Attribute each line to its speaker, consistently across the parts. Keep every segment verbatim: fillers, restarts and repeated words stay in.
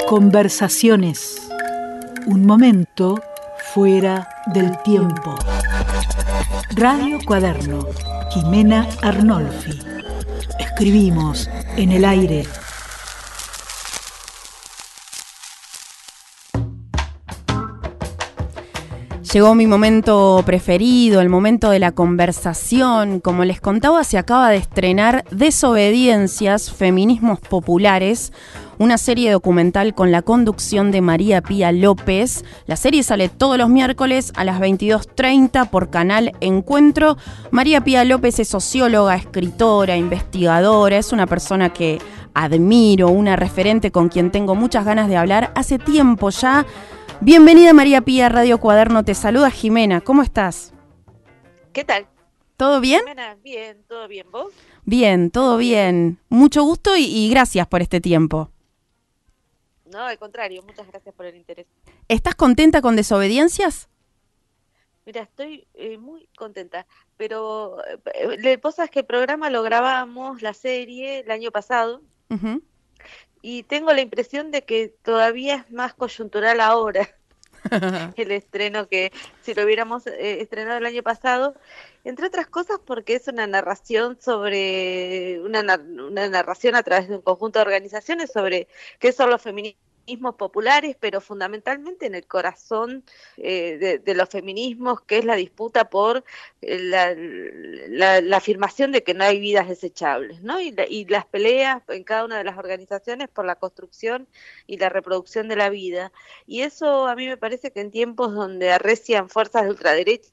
Speaker 1: Conversaciones. Un momento fuera del tiempo. Radio Cuaderno. Jimena Arnolfi. Escribimos en el aire.
Speaker 2: Llegó mi momento preferido, el momento de la conversación. Como les contaba, se acaba de estrenar Desobediencias, Feminismos Populares, una serie documental con la conducción de María Pía López. La serie sale todos los miércoles a las veintidós treinta por Canal Encuentro. María Pía López es socióloga, escritora, investigadora, es una persona que admiro, una referente con quien tengo muchas ganas de hablar hace tiempo ya. Bienvenida María Pía, Radio Cuaderno, te saluda Jimena, ¿cómo estás?
Speaker 3: ¿Qué tal?
Speaker 2: ¿Todo bien?
Speaker 3: Jimena, bien, todo bien, ¿vos?
Speaker 2: Bien, todo bien. Mucho gusto y, y gracias por este tiempo.
Speaker 3: No, al contrario, muchas gracias por el interés.
Speaker 2: ¿Estás contenta con Desobediencias?
Speaker 3: Mira, estoy eh, muy contenta, pero eh, vos sabés que el programa lo grabamos, la serie, el año pasado,
Speaker 2: Uh-huh.
Speaker 3: y tengo la impresión de que todavía es más coyuntural ahora el estreno que si lo hubiéramos eh, estrenado el año pasado, entre otras cosas porque es una narración sobre, una, una narración a través de un conjunto de organizaciones sobre qué son los feminismos populares, pero fundamentalmente en el corazón eh, de, de los feminismos, que es la disputa por eh, la, la, la afirmación de que no hay vidas desechables, ¿no? Y, la, y las peleas en cada una de las organizaciones por la construcción y la reproducción de la vida. Y eso a mí me parece que en tiempos donde arrecian fuerzas de ultraderecha,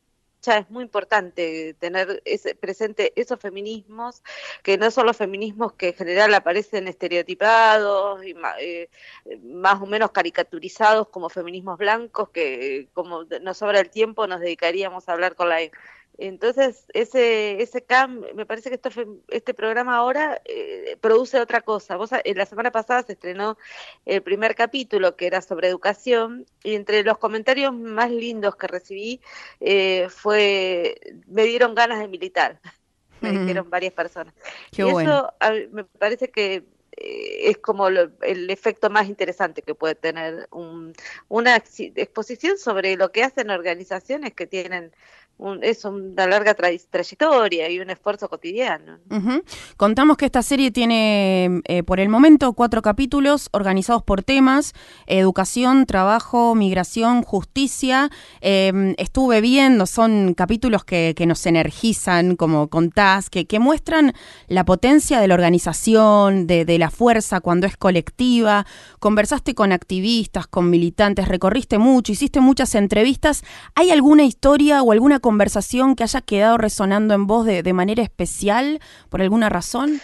Speaker 3: es muy importante tener ese, presente esos feminismos, que no son los feminismos que en general aparecen estereotipados y eh, más o menos caricaturizados como feminismos blancos, que como nos sobra el tiempo nos dedicaríamos a hablar con la... Entonces, ese ese cam me parece que esto, este programa ahora eh, produce otra cosa. Vos, eh, la semana pasada se estrenó el primer capítulo, que era sobre educación, y entre los comentarios más lindos que recibí eh, fue, me dieron ganas de militar, me uh-huh. dijeron varias personas.
Speaker 2: Qué
Speaker 3: y
Speaker 2: bueno.
Speaker 3: Eso a, me parece que eh, es como lo, el efecto más interesante que puede tener un, una exposición sobre lo que hacen organizaciones que tienen Un, es una larga tra trayectoria y un esfuerzo cotidiano.
Speaker 2: Uh-huh. Contamos que esta serie tiene, eh, por el momento, cuatro capítulos organizados por temas: educación, trabajo, migración, justicia. Eh, estuve viendo, son capítulos que, que nos energizan, como contás, que, que muestran la potencia de la organización, de, de la fuerza cuando es colectiva. Conversaste con activistas, con militantes, recorriste mucho, hiciste muchas entrevistas. ¿Hay alguna historia o alguna conversación que haya quedado resonando en vos de, de manera especial, por alguna razón?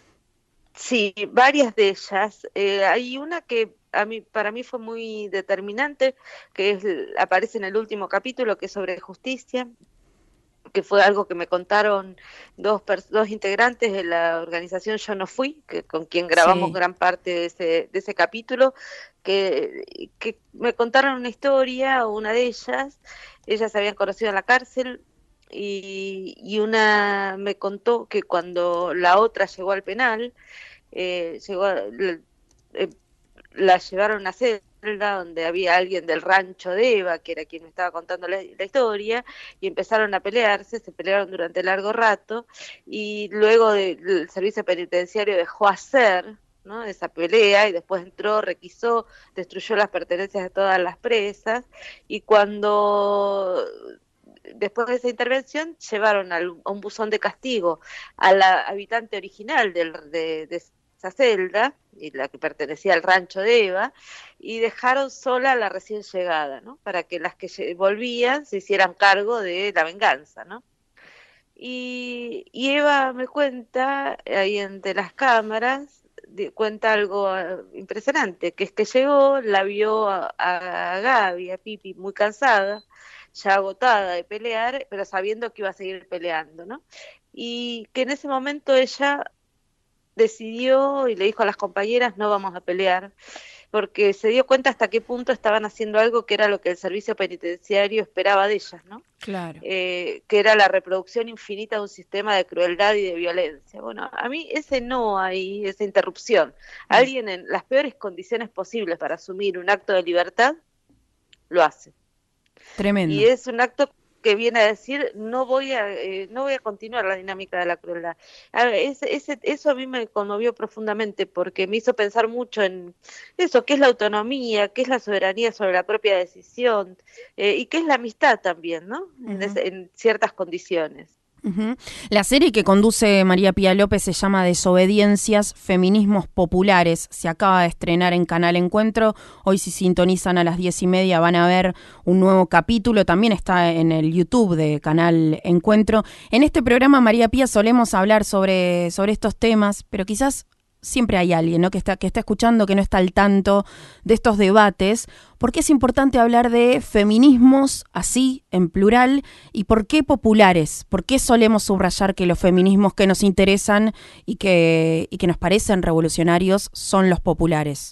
Speaker 3: Sí, varias de ellas. Eh, hay una que a mí, para mí fue muy determinante, que es, aparece en el último capítulo, que es sobre justicia, que fue algo que me contaron dos, dos integrantes de la organización Yo No Fui, que, con quien grabamos sí. gran parte de ese, de ese capítulo, que, que me contaron una historia, una de ellas, ellas se habían conocido en la cárcel, y, y una me contó que cuando la otra llegó al penal, eh, llegó a, la, eh, la llevaron a una celda donde había alguien del rancho de Eva, que era quien me estaba contando la, la historia, y empezaron a pelearse, se pelearon durante largo rato, y luego de, el servicio penitenciario dejó hacer, ¿no?, esa pelea, y después entró, requisó, destruyó las pertenencias de todas las presas, y cuando... después de esa intervención llevaron al, a un buzón de castigo a la habitante original del, de, de esa celda, y la que pertenecía al rancho de Eva, y dejaron sola a la recién llegada, ¿no?, para que las que volvían se hicieran cargo de la venganza, ¿no? Y, y Eva me cuenta, ahí entre las cámaras, de, cuenta algo impresionante, que es que llegó, la vio a, a Gaby, a Pipi, muy cansada, ya agotada de pelear, pero sabiendo que iba a seguir peleando, ¿no? Y que en ese momento ella decidió y le dijo a las compañeras: no vamos a pelear, porque se dio cuenta hasta qué punto estaban haciendo algo que era lo que el servicio penitenciario esperaba de ellas, ¿no?
Speaker 2: Claro.
Speaker 3: Eh, que era la reproducción infinita de un sistema de crueldad y de violencia. Bueno, a mí ese no hay, esa interrupción. Alguien en las peores condiciones posibles para asumir un acto de libertad, lo hace.
Speaker 2: Tremendo.
Speaker 3: Y es un acto que viene a decir: no voy a eh, no voy a continuar la dinámica de la crueldad. A ver, ese, ese, eso a mí me conmovió profundamente, porque me hizo pensar mucho en eso, qué es la autonomía, qué es la soberanía sobre la propia decisión, eh, y qué es la amistad también, ¿no? Uh-huh. en, ese, en ciertas condiciones.
Speaker 2: Uh-huh. La serie que conduce María Pía López se llama Desobediencias, Feminismos Populares. Se acaba de estrenar en Canal Encuentro. Hoy, si sintonizan a las diez y media, van a ver un nuevo capítulo. También está en el YouTube de Canal Encuentro. En este programa, María Pía, solemos hablar sobre, sobre estos temas, pero quizás siempre hay alguien, ¿no?, que está, que está escuchando, que no está al tanto de estos debates. ¿Por qué es importante hablar de feminismos así, en plural? ¿Y por qué populares? ¿Por qué solemos subrayar que los feminismos que nos interesan y que, y que nos parecen revolucionarios son los populares?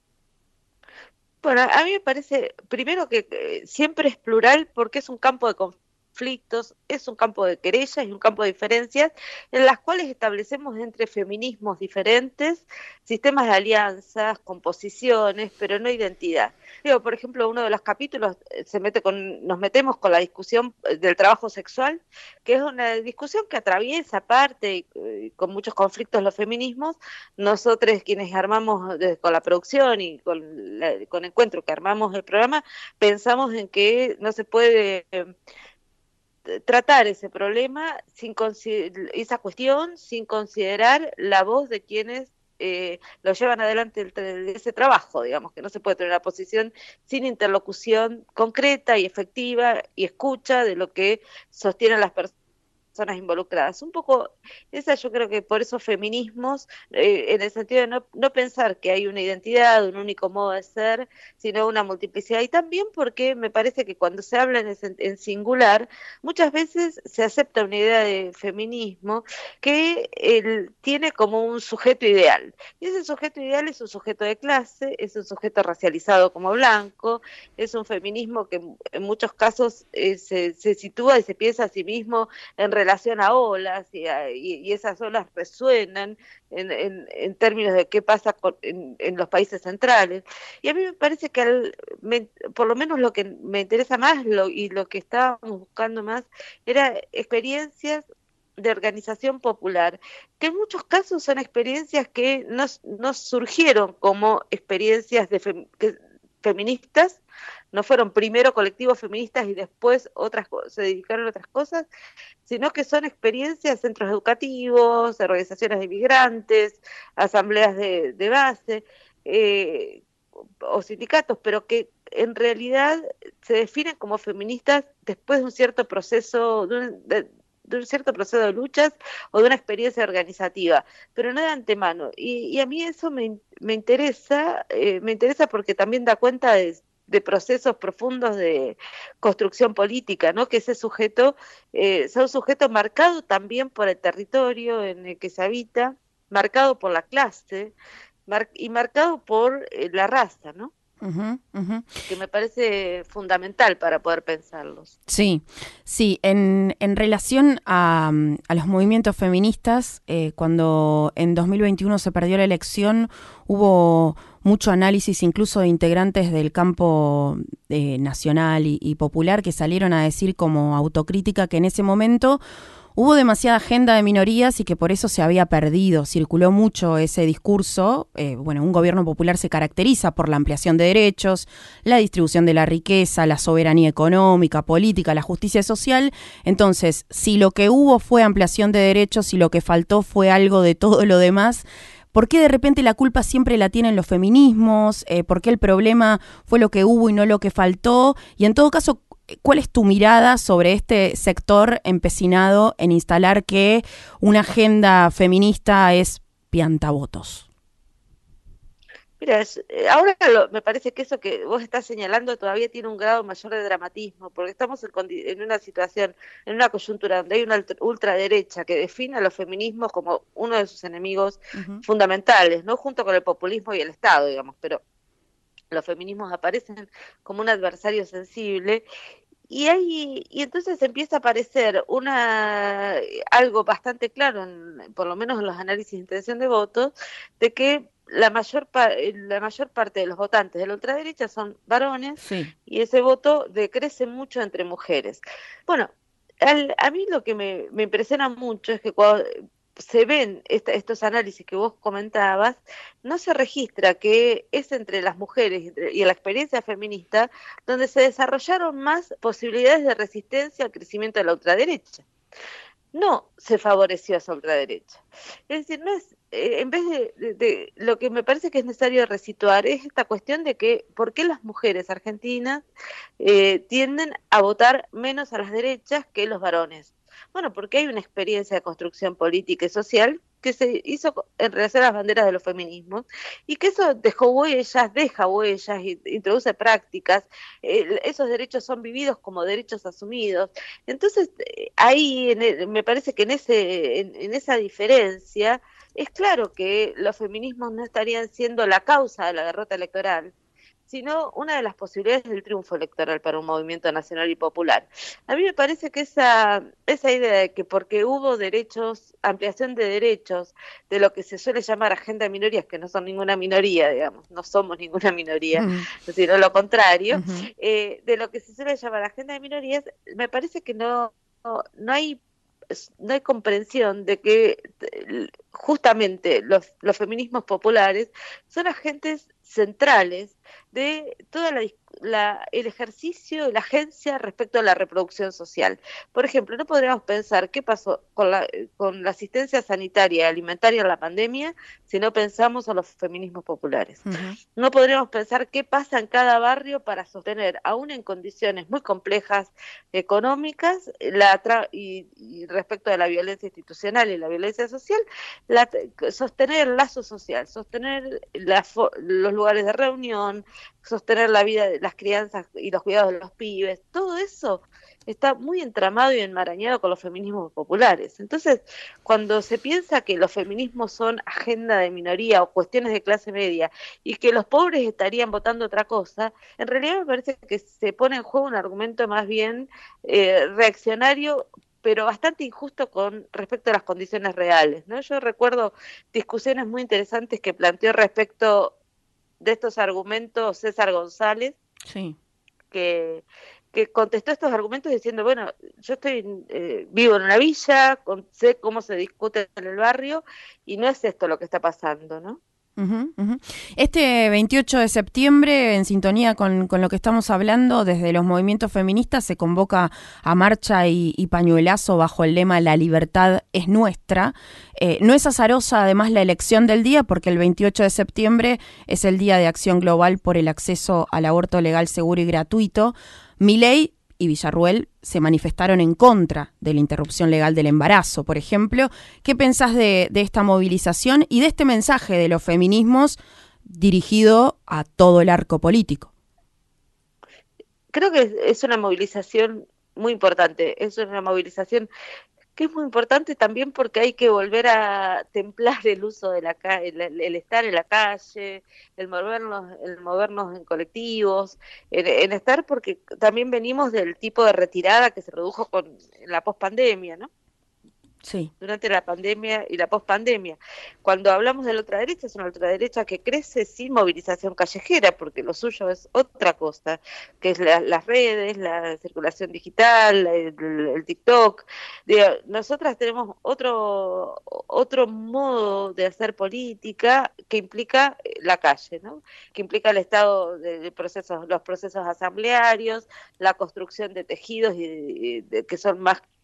Speaker 3: Bueno, a mí me parece, primero, que eh, siempre es plural porque es un campo de conflictos. conflictos, es un campo de querellas y un campo de diferencias en las cuales establecemos entre feminismos diferentes sistemas de alianzas, composiciones, pero no identidad. Digo, por ejemplo, uno de los capítulos se mete con, nos metemos con la discusión del trabajo sexual, que es una discusión que atraviesa parte y con muchos conflictos los feminismos. Nosotros, quienes armamos desde, con la producción y con, la, con Encuentro, que armamos el programa, pensamos en que no se puede eh, tratar ese problema, sin esa cuestión, sin considerar la voz de quienes eh, lo llevan adelante el, de ese trabajo. Digamos que no se puede tener una posición sin interlocución concreta y efectiva y escucha de lo que sostienen las personas involucradas. Un poco esa, yo creo que por esos feminismos, eh, en el sentido de no, no pensar que hay una identidad, un único modo de ser, sino una multiplicidad. Y también porque me parece que cuando se habla en, en singular, muchas veces se acepta una idea de feminismo que él tiene como un sujeto ideal. Y ese sujeto ideal es un sujeto de clase, es un sujeto racializado como blanco, es un feminismo que en muchos casos eh, se, se sitúa y se piensa a sí mismo en relación a olas, y, a, y, y esas olas resuenan en, en, en términos de qué pasa con, en, en los países centrales. Y a mí me parece que al, me, por lo menos lo que me interesa más lo, y lo que estábamos buscando más era experiencias de organización popular, que en muchos casos son experiencias que no, no surgieron como experiencias de fem, que, feministas, no fueron primero colectivos feministas y después otras se dedicaron a otras cosas, sino que son experiencias, centros educativos, organizaciones de inmigrantes, asambleas de, de base eh, o sindicatos, pero que en realidad se definen como feministas después de un cierto proceso, de un, de, de un cierto proceso de luchas o de una experiencia organizativa, pero no de antemano. Y, y a mí eso me, me interesa, eh, me interesa porque también da cuenta de de procesos profundos de construcción política, ¿no? Que ese sujeto eh, sea un sujeto marcado también por el territorio en el que se habita, marcado por la clase mar y marcado por eh, la raza, ¿no? Uh-huh, uh-huh. Que me parece fundamental para poder pensarlos.
Speaker 2: Sí, sí. En, en relación a, a los movimientos feministas, eh, cuando en dos mil veintiuno se perdió la elección, hubo mucho análisis incluso de integrantes del campo eh, nacional y, y popular que salieron a decir como autocrítica que en ese momento hubo demasiada agenda de minorías y que por eso se había perdido. Circuló mucho ese discurso. Eh, bueno, un gobierno popular se caracteriza por la ampliación de derechos, la distribución de la riqueza, la soberanía económica, política, la justicia social. Entonces, si lo que hubo fue ampliación de derechos y lo que faltó fue algo de todo lo demás, ¿por qué de repente la culpa siempre la tienen los feminismos? Eh, ¿Por qué el problema fue lo que hubo y no lo que faltó? Y en todo caso, ¿cuál es tu mirada sobre este sector empecinado en instalar que una agenda feminista es piantavotos?
Speaker 3: Mira, es- eh, ahora lo- me parece que eso que vos estás señalando todavía tiene un grado mayor de dramatismo, porque estamos en, condi- en una situación, en una coyuntura donde hay una ultra- ultraderecha que define a los feminismos como uno de sus enemigos
Speaker 2: Ujú.
Speaker 3: fundamentales, no junto con el populismo y el Estado, digamos, pero los feminismos aparecen como un adversario sensible y hay, y entonces empieza a aparecer una algo bastante claro, en- por lo menos en los análisis de intención de votos, de que la mayor pa- eh, la mayor parte de los votantes de la ultraderecha son varones
Speaker 2: Sí.
Speaker 3: y ese voto decrece mucho entre mujeres. Bueno, al- a mí lo que me, me impresiona mucho es que cuando se ven esta- estos análisis que vos comentabas, no se registra que es entre las mujeres y entre- y la experiencia feminista donde se desarrollaron más posibilidades de resistencia al crecimiento de la ultraderecha. No se favoreció a esa ultraderecha. Es decir, no es, eh, en vez de, de- de- lo que me parece que es necesario resituar es esta cuestión de que por qué las mujeres argentinas eh, tienden a votar menos a las derechas que los varones. Bueno, porque hay una experiencia de construcción política y social que se hizo co- en relación a las banderas de los feminismos y que eso dejó huellas, deja huellas, y introduce prácticas, eh, esos derechos son vividos como derechos asumidos. Entonces, eh, ahí en el- me parece que en, ese, en, en esa diferencia es claro que los feminismos no estarían siendo la causa de la derrota electoral, sino una de las posibilidades del triunfo electoral para un movimiento nacional y popular. A mí me parece que esa, esa idea de que porque hubo derechos, ampliación de derechos, de lo que se suele llamar agenda de minorías, que no son ninguna minoría, digamos, no somos ninguna minoría,
Speaker 2: Ujú.
Speaker 3: sino lo contrario,
Speaker 2: Ujú.
Speaker 3: eh, de lo que se suele llamar agenda de minorías, me parece que no, no, no hay no hay comprensión de que eh, justamente los, los feminismos populares son agentes centrales de toda la, la, el ejercicio de la agencia respecto a la reproducción social. Por ejemplo, no podríamos pensar qué pasó con la, con la asistencia sanitaria y alimentaria en la pandemia si no pensamos en los feminismos populares.
Speaker 2: Ujú.
Speaker 3: No podríamos pensar qué pasa en cada barrio para sostener, aún en condiciones muy complejas económicas, la tra y, y respecto de la violencia institucional y la violencia social, la, sostener el lazo social, sostener la, los lugares de reunión, sostener la vida, las crianzas y los cuidados de los pibes, todo eso está muy entramado y enmarañado con los feminismos populares. Entonces, cuando se piensa que los feminismos son agenda de minoría o cuestiones de clase media y que los pobres estarían votando otra cosa, en realidad me parece que se pone en juego un argumento más bien eh, reaccionario, pero bastante injusto con respecto a las condiciones reales, ¿no? Yo recuerdo discusiones muy interesantes que planteó respecto de estos argumentos César González,
Speaker 2: Sí.
Speaker 3: que, que contestó estos argumentos diciendo, bueno, yo estoy eh, vivo en una villa, con, sé cómo se discute en el barrio y no es esto lo que está pasando, ¿no?
Speaker 2: Ujú, ujú. Este veintiocho de septiembre, en sintonía con, con lo que estamos hablando, desde los movimientos feministas se convoca a marcha y, y pañuelazo bajo el lema "La libertad es nuestra". Eh, no es azarosa además la elección del día, porque el veintiocho de septiembre es el Día de Acción Global por el acceso al aborto legal, seguro y gratuito. Milei y Villarruel se manifestaron en contra de la interrupción legal del embarazo, por ejemplo. ¿Qué pensás de, de esta movilización y de este mensaje de los feminismos dirigido a todo el arco político?
Speaker 3: Creo que es una movilización muy importante, es una movilización que es muy importante también porque hay que volver a templar el uso de la calle, el, el estar en la calle, el movernos, el movernos en colectivos, en, en estar porque también venimos del tipo de retirada que se redujo con la pospandemia, ¿no?
Speaker 2: Sí.
Speaker 3: Durante la pandemia y la pospandemia. Cuando hablamos de la ultraderecha, es una ultraderecha que crece sin movilización callejera, porque lo suyo es otra cosa, que es la, las redes, la circulación digital, el, el TikTok. Digo, nosotras tenemos otro, otro modo de hacer política que implica la calle, ¿no? Que implica el estado de, de procesos, los procesos asamblearios, la construcción de tejidos y de, de, que son más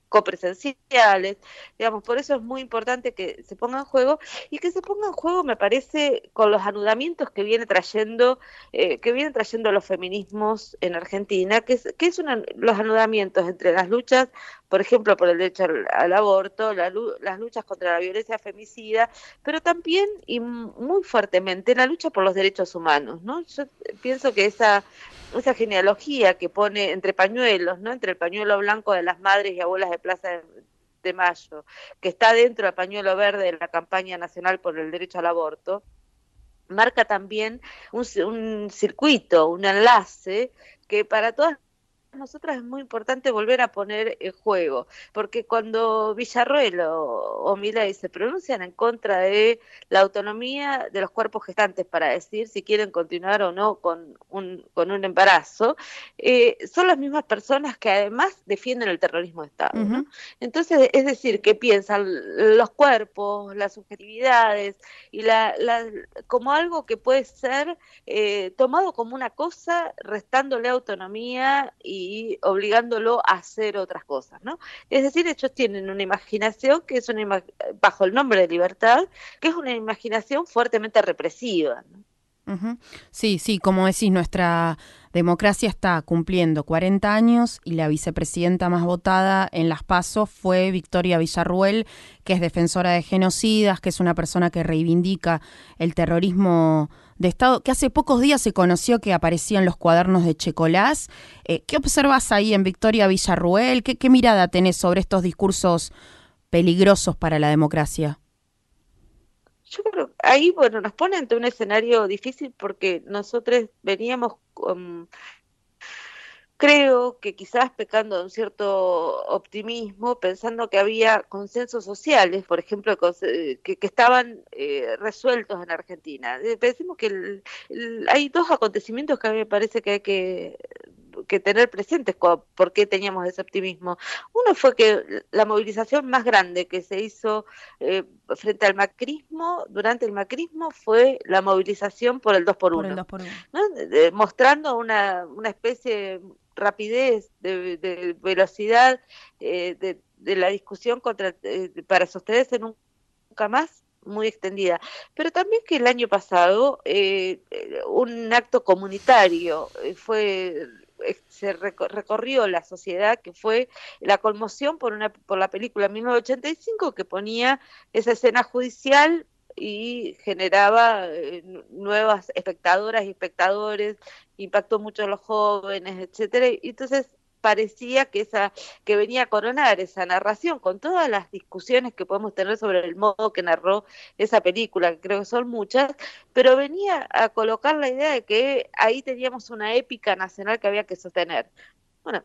Speaker 3: copresenciales, digamos, por eso es muy importante que se ponga en juego, y que se ponga en juego, me parece, con los anudamientos que viene trayendo, eh, que vienen trayendo los feminismos en Argentina, que es, que es una, los anudamientos entre las luchas, por ejemplo, por el derecho al, al aborto, la, las luchas contra la violencia femicida, pero también y muy fuertemente la lucha por los derechos humanos, ¿no? Yo pienso que esa esa genealogía que pone entre pañuelos, ¿no? Entre el pañuelo blanco de las madres y abuelas de Plaza de, de Mayo, que está dentro del pañuelo verde de la campaña nacional por el derecho al aborto, marca también un, un circuito, un enlace que para todas nosotras es muy importante volver a poner en juego, porque cuando Villarruel o, o Milei se pronuncian en contra de la autonomía de los cuerpos gestantes para decir si quieren continuar o no con un, con un embarazo, eh, son las mismas personas que además defienden el terrorismo de Estado, ¿no? Uh-huh. Entonces, es decir, que piensan los cuerpos, las subjetividades, y la, la, como algo que puede ser eh, tomado como una cosa, restándole autonomía y y obligándolo a hacer otras cosas, ¿no? Es decir, ellos tienen una imaginación que es una ima- bajo el nombre de libertad, que es una imaginación fuertemente represiva, ¿no?
Speaker 2: Uh-huh. Sí, sí, como decís, nuestra democracia está cumpliendo cuarenta años y la vicepresidenta más votada en las PASO fue Victoria Villarruel, que es defensora de genocidas, que es una persona que reivindica el terrorismo de Estado, que hace pocos días se conoció que aparecían los cuadernos de Checolás. Eh, ¿Qué observas ahí en Victoria Villarruel? ¿Qué, qué mirada tenés sobre estos discursos peligrosos para la democracia?
Speaker 3: Yo creo que ahí, bueno, nos pone ante un escenario difícil porque nosotros veníamos, um, creo que quizás pecando de un cierto optimismo, pensando que había consensos sociales, por ejemplo, que, que estaban eh, resueltos en Argentina. Pensemos que el, el, hay dos acontecimientos que a mí me parece que hay que que tener presentes por qué teníamos ese optimismo. Uno fue que la movilización más grande que se hizo eh, frente al macrismo, durante el macrismo, fue la movilización por el dos por uno, ¿no? De, mostrando una, una especie de rapidez, de, de velocidad eh, de, de la discusión contra, eh, para sostenerse nunca más, muy extendida, pero también que el año pasado eh, un acto comunitario eh, fue se recorrió la sociedad, que fue la conmoción por una por la película mil novecientos ochenta y cinco, que ponía esa escena judicial y generaba eh, nuevas espectadoras y espectadores, impactó mucho a los jóvenes, etcétera, y entonces parecía que esa que venía a coronar esa narración con todas las discusiones que podemos tener sobre el modo que narró esa película, que creo que son muchas, pero venía a colocar la idea de que ahí teníamos una épica nacional que había que sostener. Bueno,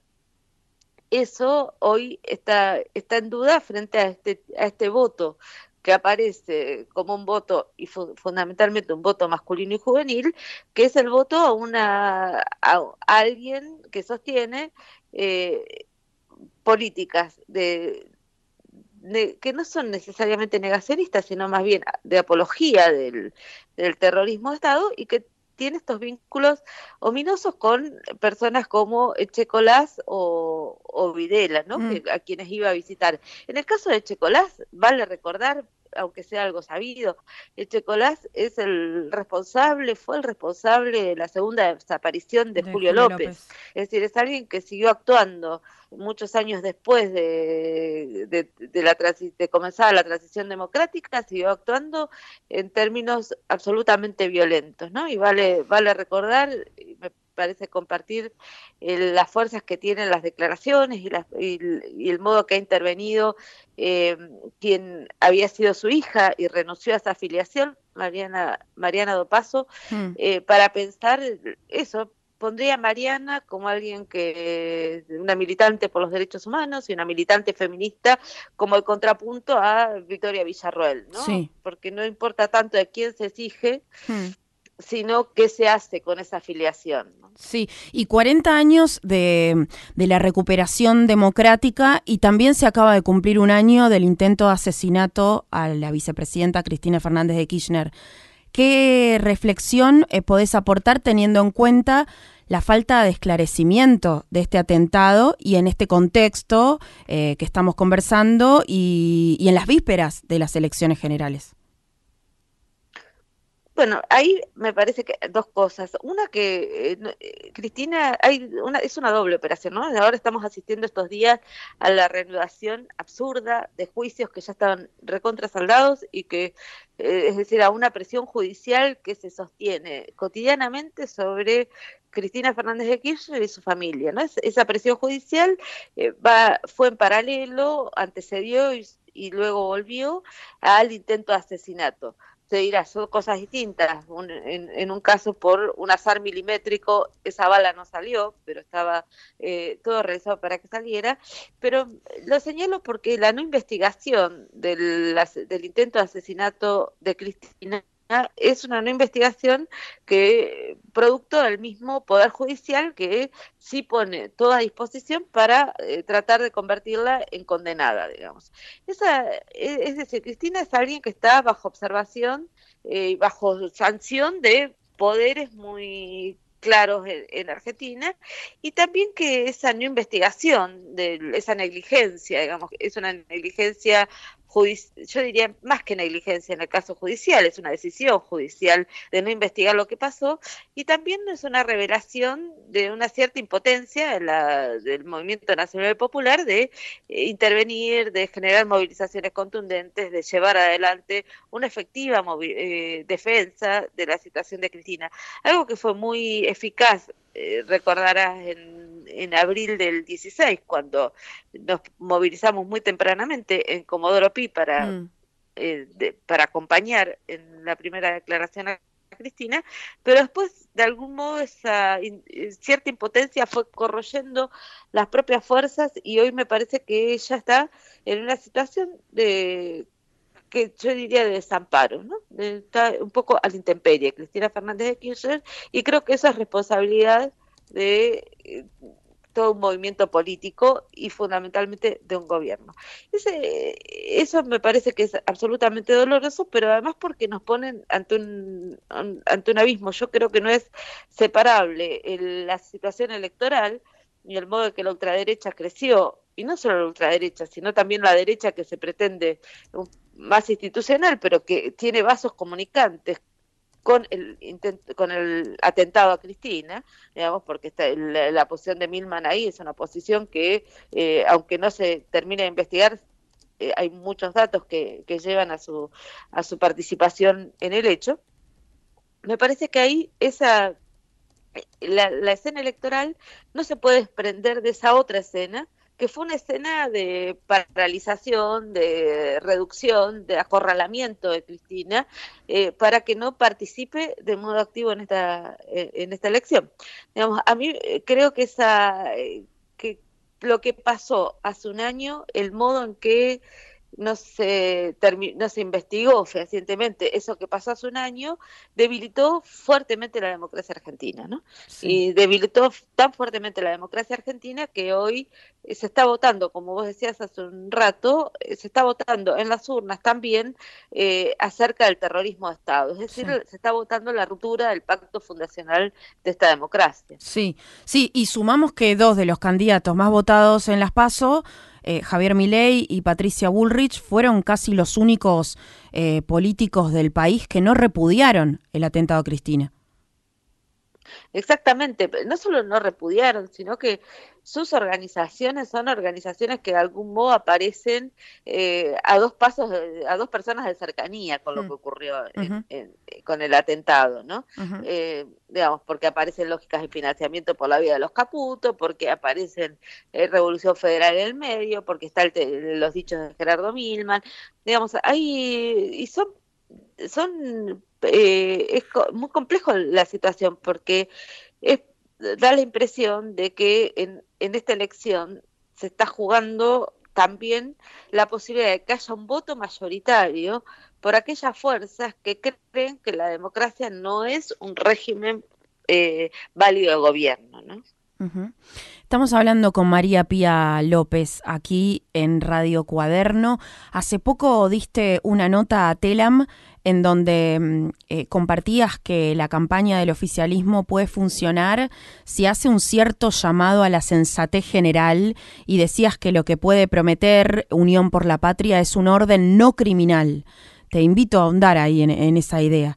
Speaker 3: eso hoy está está en duda frente a este a este voto que aparece como un voto, y fu- fundamentalmente un voto masculino y juvenil, que es el voto a una a, a alguien que sostiene eh, políticas de, de que no son necesariamente negacionistas, sino más bien de apología del, del terrorismo de Estado, y que tiene estos vínculos ominosos con personas como Checolás o, o Videla, ¿no? Mm. Que, a quienes iba a visitar. En el caso de Checolás, vale recordar, aunque sea algo sabido, Checolás es el responsable, fue el responsable de la segunda desaparición de, de Julio, Julio López. López. Es decir, es alguien que siguió actuando muchos años después de, de, de, la de comenzar la transición democrática, siguió actuando en términos absolutamente violentos, ¿no? Y vale, vale recordar, me parece compartir eh, las fuerzas que tienen las declaraciones y, las, y, y el modo que ha intervenido eh, quien había sido su hija y renunció a esa afiliación, Mariana, Mariana Dopazo, mm. eh, para pensar eso. Pondría a Mariana como alguien que, una militante por los derechos humanos y una militante feminista, como el contrapunto a Victoria Villarruel, ¿no? Sí. Porque no importa tanto de quién se exige, hmm. sino qué se hace con esa afiliación, ¿no?
Speaker 2: Sí, y cuarenta años de, de la recuperación democrática, y también se acaba de cumplir un año del intento de asesinato a la vicepresidenta Cristina Fernández de Kirchner. ¿Qué reflexión eh, podés aportar teniendo en cuenta la falta de esclarecimiento de este atentado y en este contexto eh, que estamos conversando y, y en las vísperas de las elecciones generales.
Speaker 3: Bueno, ahí me parece que dos cosas. Una que eh, Cristina, hay una, es una doble operación, ¿no? Ahora estamos asistiendo estos días a la reanudación absurda de juicios que ya estaban recontrasaldados y que, eh, es decir, a una presión judicial que se sostiene cotidianamente sobre Cristina Fernández de Kirchner y su familia, ¿no? Es, esa presión judicial eh, va, fue en paralelo, antecedió y, y luego volvió al intento de asesinato. Se dirá, son cosas distintas. Un, en, en un caso, por un azar milimétrico, esa bala no salió, pero estaba eh, todo realizado para que saliera. Pero lo señalo porque la no investigación del, del intento de asesinato de Cristina es una no investigación que producto del mismo Poder Judicial que sí pone toda a disposición para eh, tratar de convertirla en condenada, digamos. Esa, es, es decir, Cristina es alguien que está bajo observación, eh, bajo sanción de poderes muy claros en, en Argentina, y también que esa no investigación, de esa negligencia, digamos, es una negligencia judicial, yo diría más que negligencia en el caso judicial, es una decisión judicial de no investigar lo que pasó, y también es una revelación de una cierta impotencia en la, del Movimiento Nacional Popular de eh, intervenir, de generar movilizaciones contundentes, de llevar adelante una efectiva eh, defensa de la situación de Cristina. Algo que fue muy eficaz, eh, recordarás, en, en abril del dieciséis, cuando nos movilizamos muy tempranamente en Comodoro Pi para, mm. eh, de, para acompañar en la primera declaración a Cristina, pero después de algún modo esa in, cierta impotencia fue corroyendo las propias fuerzas y hoy me parece que ella está en una situación de que yo diría de desamparo, ¿no? Está un poco a la intemperie Cristina Fernández de Kirchner, y creo que eso es responsabilidad de eh, todo un movimiento político y fundamentalmente de un gobierno. Ese, eso me parece que es absolutamente doloroso, pero además porque nos ponen ante un, ante un abismo. Yo creo que no es separable el, la situación electoral y el modo en que la ultraderecha creció, y no solo la ultraderecha, sino también la derecha que se pretende un, más institucional, pero que tiene vasos comunicantes con el intento, con el atentado a Cristina, digamos, porque está la, la posición de Milman ahí es una posición que, eh, aunque no se termine de investigar, eh, hay muchos datos que, que llevan a su a su participación en el hecho. Me parece que ahí esa la, la escena electoral no se puede desprender de esa otra escena, que fue una escena de paralización, de reducción, de acorralamiento de Cristina, eh, para que no participe de modo activo en esta en esta elección. Digamos, a mí eh, creo que esa eh, que lo que pasó hace un año, el modo en que no se termi- no se investigó fehacientemente eso que pasó hace un año, debilitó fuertemente la democracia argentina, ¿no? Sí. Y debilitó tan fuertemente la democracia argentina que hoy eh, se está votando, como vos decías hace un rato, eh, se está votando en las urnas también eh, acerca del terrorismo de Estado, es decir, sí. se está votando la ruptura del pacto fundacional de esta democracia.
Speaker 2: Sí, sí, y sumamos que dos de los candidatos más votados en las PASO, Eh, Javier Milei y Patricia Bullrich, fueron casi los únicos eh, políticos del país que no repudiaron el atentado a Cristina.
Speaker 3: Exactamente, no solo no repudiaron, sino que sus organizaciones son organizaciones que de algún modo aparecen eh, a dos pasos, de, a dos personas de cercanía con lo que ocurrió en, uh-huh. en, con el atentado, ¿no? Uh-huh. Eh, digamos, porque aparecen lógicas de financiamiento por la vía de los Caputo, porque aparecen eh, Revolución Federal en el medio, porque está el te, los dichos de Gerardo Milman, digamos, ahí, y son, son eh, es co- muy complejo la situación, porque es da la impresión de que en, en esta elección se está jugando también la posibilidad de que haya un voto mayoritario por aquellas fuerzas que creen que la democracia no es un régimen eh, válido de gobierno, ¿no?
Speaker 2: Uh-huh. Estamos hablando con María Pía López aquí en Radio Cuaderno. Hace poco diste una nota a Telam en donde eh, compartías que la campaña del oficialismo puede funcionar si hace un cierto llamado a la sensatez general, y decías que lo que puede prometer Unión por la Patria es un orden no criminal. Te invito a ahondar ahí en, en esa idea.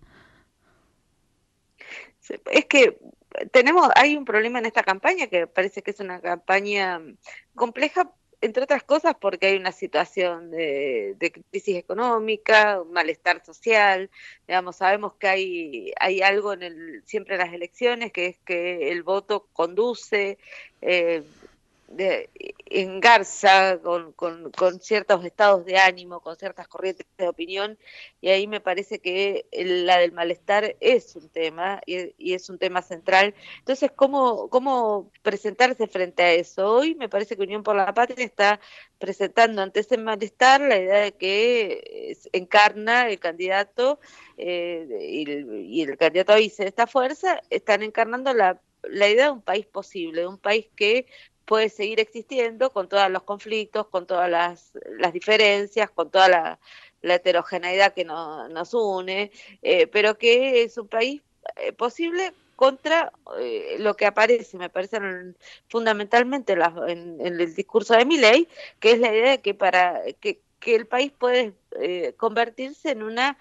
Speaker 3: Es que tenemos, hay un problema en esta campaña que parece que es una campaña compleja, entre otras cosas porque hay una situación de, de crisis económica, un malestar social, digamos, sabemos que hay, hay algo en el, siempre en las elecciones, que es que el voto conduce, eh, de, engarza con, con, con ciertos estados de ánimo, con ciertas corrientes de opinión, y ahí me parece que la del malestar es un tema, y, y es un tema central. Entonces, ¿cómo, cómo presentarse frente a eso? Hoy me parece que Unión por la Patria está presentando ante ese malestar la idea de que encarna el candidato, eh, y, el, y el candidato a vice de esta fuerza, están encarnando la, la idea de un país posible, de un país que puede seguir existiendo con todos los conflictos, con todas las, las diferencias, con toda la, la heterogeneidad que no, nos une, eh, pero que es un país eh, posible contra eh, lo que aparece, me parece en, fundamentalmente en, la, en, en el discurso de Milei, que es la idea de que para que, que el país puede eh, convertirse en una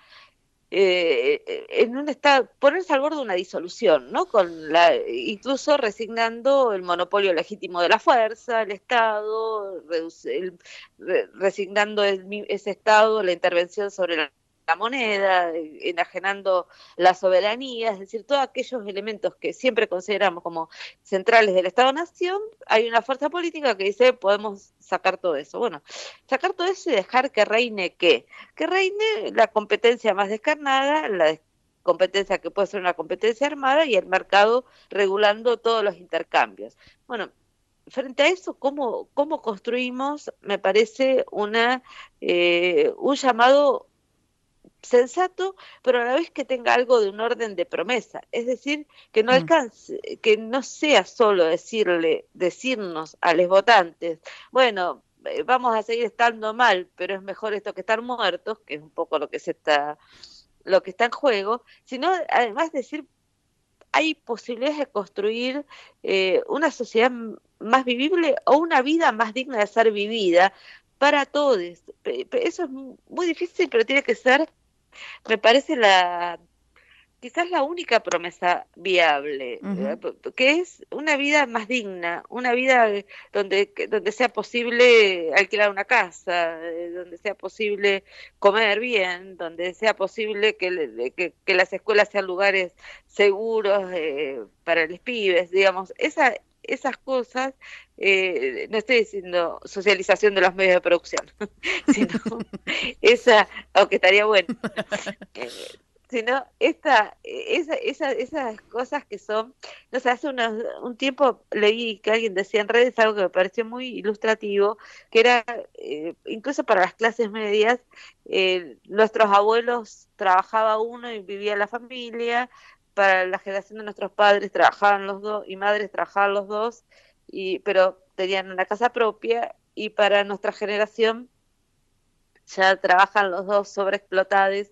Speaker 3: Eh, en un estado, ponerse al borde de una disolución, ¿no? Con la, incluso resignando el monopolio legítimo de la fuerza, el Estado, reduce, el, re, resignando el, ese Estado la intervención sobre la, la moneda, enajenando la soberanía, es decir, todos aquellos elementos que siempre consideramos como centrales del Estado-Nación. Hay una fuerza política que dice podemos sacar todo eso. Bueno, sacar todo eso y dejar que reine ¿qué? Que reine la competencia más descarnada, la competencia que puede ser una competencia armada, y el mercado regulando todos los intercambios. Bueno, frente a eso, ¿cómo, cómo construimos? Me parece una eh, un llamado sensato, pero a la vez que tenga algo de un orden de promesa, es decir, que no alcance, que no sea solo decirle, decirnos a los votantes, bueno, vamos a seguir estando mal, pero es mejor esto que estar muertos, que es un poco lo que se está, lo que está en juego, sino además decir, hay posibilidades de construir eh, una sociedad más vivible o una vida más digna de ser vivida para todos. Eso es muy difícil, pero tiene que ser, me parece, la quizás la única promesa viable, uh-huh. que es una vida más digna, una vida donde, donde sea posible alquilar una casa, donde sea posible comer bien, donde sea posible que, que, que las escuelas sean lugares seguros eh, para los pibes, digamos, esa esas cosas, eh, no estoy diciendo socialización de los medios de producción, sino esa, aunque estaría bueno, eh, sino esta, esa, esa, esas cosas que son, no sé, hace unos, un tiempo leí que alguien decía en redes algo que me pareció muy ilustrativo, que era, eh, incluso para las clases medias, eh, nuestros abuelos trabajaba uno y vivía la familia, para la generación de nuestros padres trabajaban los dos y madres trabajaban los dos, y pero tenían una casa propia, y para nuestra generación ya trabajan los dos sobreexplotados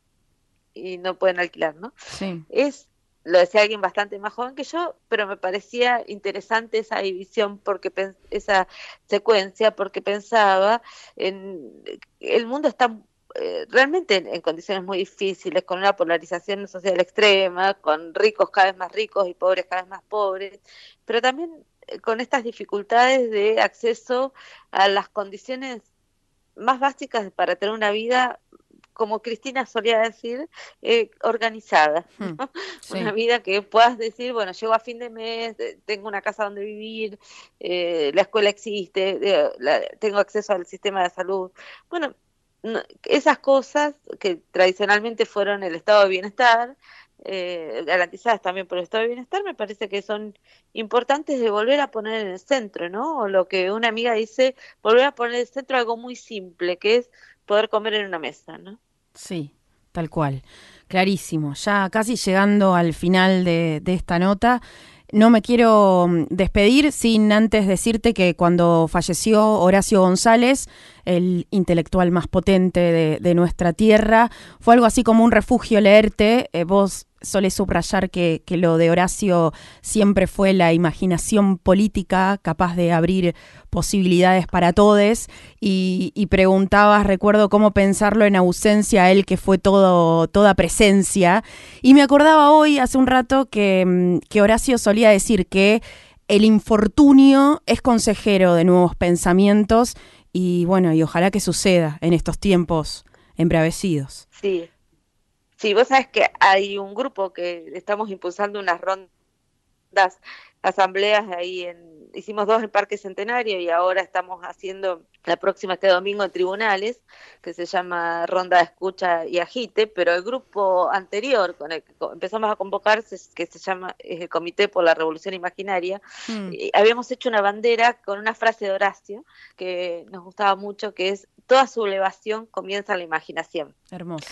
Speaker 3: y no pueden alquilar, ¿no?
Speaker 2: Sí.
Speaker 3: Es, lo decía alguien bastante más joven que yo, pero me parecía interesante esa división, porque esa secuencia, porque pensaba en el mundo está eh, realmente en, en condiciones muy difíciles, con una polarización social extrema, con ricos cada vez más ricos y pobres cada vez más pobres, pero también eh, con estas dificultades de acceso a las condiciones más básicas para tener una vida, como Cristina solía decir, eh, organizada, ¿no? Sí. Una vida que puedas decir, bueno, llego a fin de mes, tengo una casa donde vivir, eh, la escuela existe, eh, la, tengo acceso al sistema de salud. Bueno, no, esas cosas que tradicionalmente fueron el estado de bienestar, eh, garantizadas también por el estado de bienestar, me parece que son importantes de volver a poner en el centro, ¿no? O lo que una amiga dice, volver a poner en el centro algo muy simple, que es poder comer en una mesa, ¿no?
Speaker 2: Sí, tal cual, clarísimo. Ya casi llegando al final de, de esta nota, No me quiero despedir sin antes decirte que cuando falleció Horacio González, el intelectual más potente de, de nuestra tierra, fue algo así como un refugio leerte. Eh, vos solés subrayar que, que lo de Horacio siempre fue la imaginación política capaz de abrir posibilidades para todos, y, y preguntabas, recuerdo, cómo pensarlo en ausencia, él que fue todo, toda presencia, y me acordaba hoy, hace un rato, que, que Horacio solía decir que el infortunio es consejero de nuevos pensamientos, y bueno, y ojalá que suceda en estos tiempos embravecidos.
Speaker 3: Sí. Sí, vos sabés que hay un grupo que estamos impulsando unas rondas, asambleas ahí en, hicimos dos en Parque Centenario y ahora estamos haciendo la próxima este domingo en tribunales, que se llama Ronda de Escucha y Agite, pero el grupo anterior con el que empezamos a convocarse, que se llama es el Comité por la Revolución Imaginaria, mm. eh, habíamos hecho una bandera con una frase de Horacio que nos gustaba mucho, que es: toda sublevación comienza en la imaginación.
Speaker 2: Hermoso.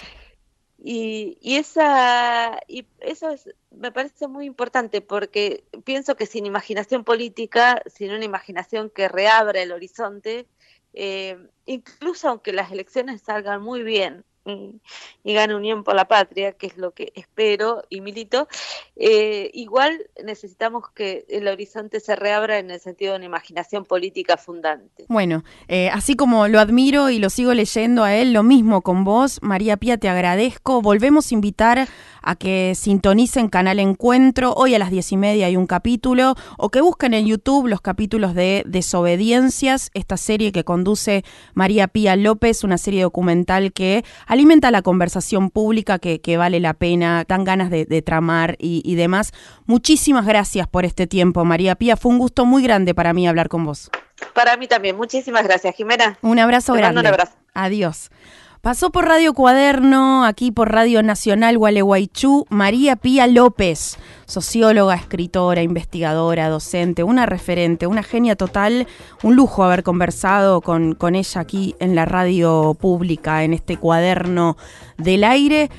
Speaker 3: Y, y esa y eso es, me parece muy importante, porque pienso que sin imaginación política, sin una imaginación que reabra el horizonte, eh, incluso aunque las elecciones salgan muy bien y, y gane Unión por la Patria, que es lo que espero y milito, eh, igual necesitamos que el horizonte se reabra en el sentido de una imaginación política fundante.
Speaker 2: Bueno, eh, así como lo admiro y lo sigo leyendo a él, lo mismo con vos, María Pía, te agradezco. Volvemos a invitar a que sintonicen Canal Encuentro. Hoy a las diez y media hay un capítulo, o que busquen en YouTube los capítulos de Desobediencias, esta serie que conduce María Pía López, una serie documental que alimenta la conversación pública, que, que vale la pena, dan ganas de, de tramar y, y demás. Muchísimas gracias por este tiempo, María Pía. Fue un gusto muy grande para mí hablar con vos.
Speaker 3: Para mí también. Muchísimas gracias, Jimena.
Speaker 2: Un abrazo
Speaker 3: Te
Speaker 2: grande.
Speaker 3: mando un abrazo.
Speaker 2: Adiós. Pasó por Radio Cuaderno, aquí por Radio Nacional Gualeguaychú, María Pía López, socióloga, escritora, investigadora, docente, una referente, una genia total. Un lujo haber conversado con, con ella aquí en la radio pública, en este Cuaderno del Aire.